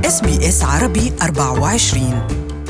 SBS عربي 24.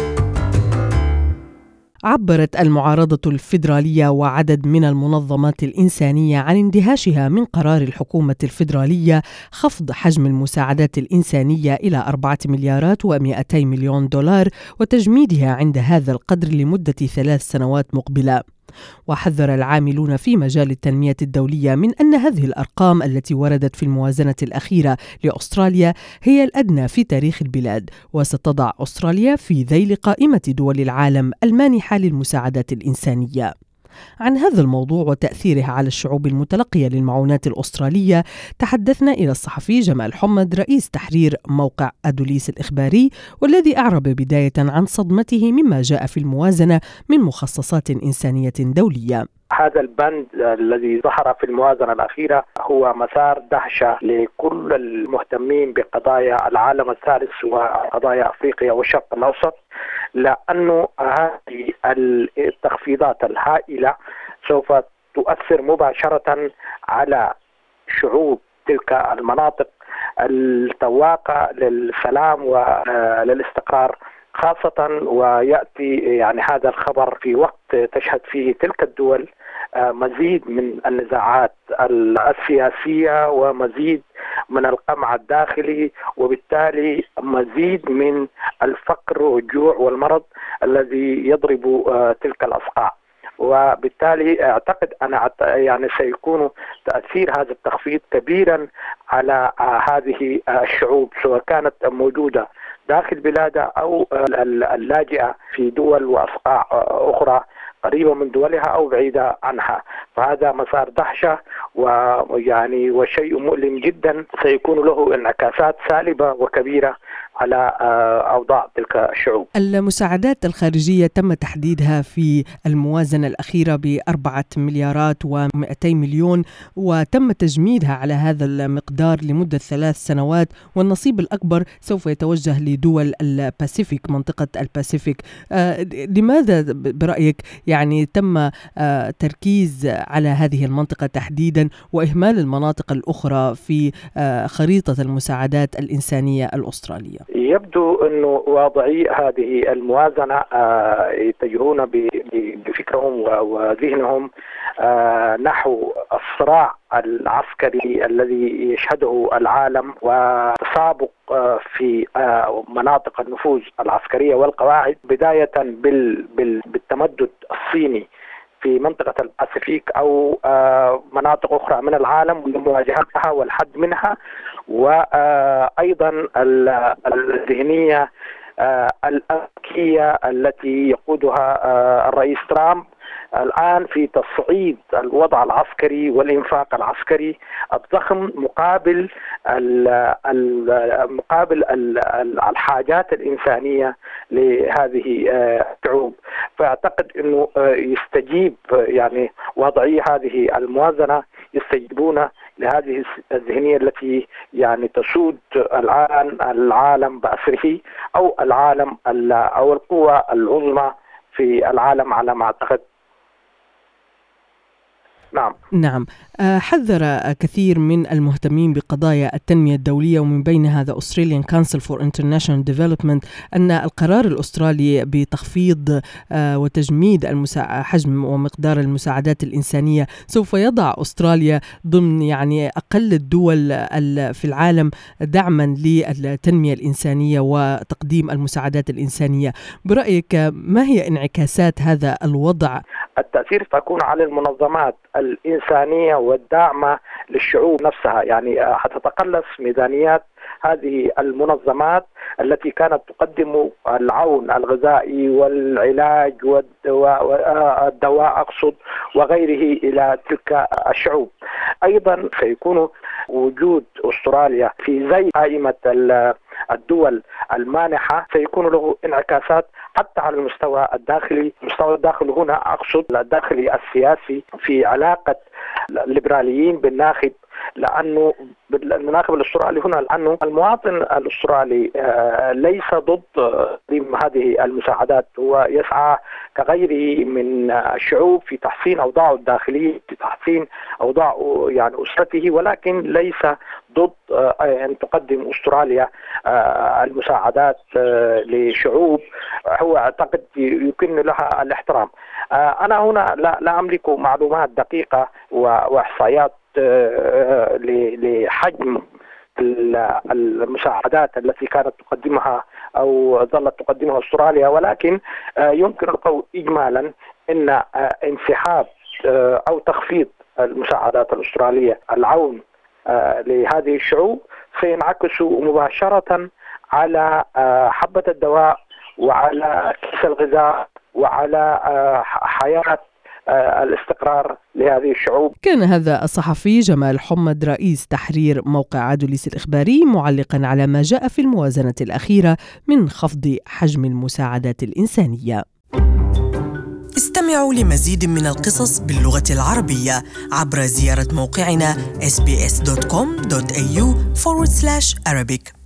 عبرت المعارضة الفيدرالية وعدد من المنظمات الإنسانية عن اندهاشها من قرار الحكومة الفيدرالية خفض حجم المساعدات الإنسانية إلى 4 مليارات و200 مليون دولار وتجميدها عند هذا القدر لمدة 3 سنوات مقبلة. وحذر العاملون في مجال التنمية الدولية من أن هذه الأرقام التي وردت في الموازنة الأخيرة لأستراليا هي الأدنى في تاريخ البلاد، وستضع أستراليا في ذيل قائمة دول العالم المانحة للمساعدات الإنسانية. عن هذا الموضوع وتأثيره على الشعوب المتلقية للمعونات الأسترالية تحدثنا إلى الصحفي جمال حمد رئيس تحرير موقع أدوليس الإخباري، والذي أعرب بداية عن صدمته مما جاء في الموازنة من مخصصات إنسانية دولية. هذا البند الذي ظهر في الموازنة الأخيرة هو مسار دهشة لكل المهتمين بقضايا العالم الثالث وقضايا أفريقيا والشرق الأوسط، لأنه هذه التخفيضات الهائلة سوف تؤثر مباشرة على شعوب تلك المناطق التواقة للسلام وللاستقرار خاصة. ويأتي هذا الخبر في وقت تشهد فيه تلك الدول مزيد من النزاعات السياسية ومزيد من القمع الداخلي، وبالتالي مزيد من الفقر والجوع والمرض الذي يضرب تلك الأصقاع. وبالتالي أعتقد أن سيكون تأثير هذا التخفيض كبيرا على هذه الشعوب، سواء كانت موجودة داخل بلادها أو اللاجئة في دول وأصقاع أخرى قريبة من دولها أو بعيدة عنها. فهذا مسار دهشة وشيء مؤلم جدا سيكون له انعكاسات سالبة وكبيرة على أوضاع تلك الشعوب. المساعدات الخارجية تم تحديدها في الموازنة الأخيرة ب4 مليارات و200 مليون، وتم تجميدها على هذا المقدار لمدة 3 سنوات، والنصيب الأكبر سوف يتوجه لدول الباسيفيك، منطقة الباسيفيك. لماذا برأيك تم تركيز على هذه المنطقة تحديدا وإهمال المناطق الأخرى في خريطة المساعدات الإنسانية الأسترالية؟ يبدو أنه واضعي هذه الموازنة يتجهون بفكرهم وذهنهم نحو الصراع العسكري الذي يشهده العالم وتسابق في مناطق النفوذ العسكرية والقواعد، بداية بالتمدد الصيني في منطقة الباسيفيك أو مناطق أخرى من العالم لمواجهتها والحد منها، وأيضا الذهنية الأمريكية التي يقودها الرئيس ترامب الآن في تصعيد الوضع العسكري والإنفاق العسكري الضخم مقابل الحاجات الإنسانية لهذه الشعوب. فأعتقد أنه يستجيب وضعي هذه الموازنة يستجيبون لهذه الذهنية التي تسود الآن العالم بأسره أو العالم أو القوى العظمى في العالم على ما أعتقد. نعم. حذر كثير من المهتمين بقضايا التنمية الدولية ومن بين هذا Australian Council for International Development أن القرار الأسترالي بتخفيض وتجميد حجم ومقدار المساعدات الإنسانية سوف يضع أستراليا ضمن أقل الدول في العالم دعما للتنمية الإنسانية وتقديم المساعدات الإنسانية. برأيك ما هي انعكاسات هذا الوضع؟ التأثير تكون على المنظمات الإنسانية والداعمة للشعوب نفسها. حتتقلص ميزانيات هذه المنظمات التي كانت تقدم العون الغذائي والعلاج والدواء أقصد وغيره إلى تلك الشعوب. أيضا سيكون وجود أستراليا في زي قائمة الدول المانحة سيكون له انعكاسات حتى على المستوى الداخلي. المستوى الداخلي هنا أقصد الداخلي السياسي في علاقة الليبراليين بالناخب لأنه بالمناخب الأسترالي هنا، لأنه المواطن الأسترالي ليس ضد هذه المساعدات، هو يسعى كغيره من الشعوب في تحسين أوضاعه الداخلية، في تحسين أوضاع يعني أسرته، ولكن ليس ضد أن تقدم أستراليا المساعدات لشعوب هو اعتقد يمكن لها الاحترام. أنا هنا لا أملك معلومات دقيقة وإحصائيات لحجم المساعدات التي كانت تقدمها أو ظلت تقدمها أستراليا، ولكن يمكن القول إجمالا أن انسحاب أو تخفيض المساعدات الأسترالية العون لهذه الشعوب سينعكس مباشرة على حبة الدواء وعلى كيس الغذاء وعلى حياة الاستقرار لهذه الشعوب. كان هذا الصحفي جمال حمد رئيس تحرير موقع عدوليس الإخباري معلقا على ما جاء في الموازنة الأخيرة من خفض حجم المساعدات الإنسانية. استمعوا لمزيد من القصص باللغة العربية عبر زيارة موقعنا sbs.com.au/Arabic.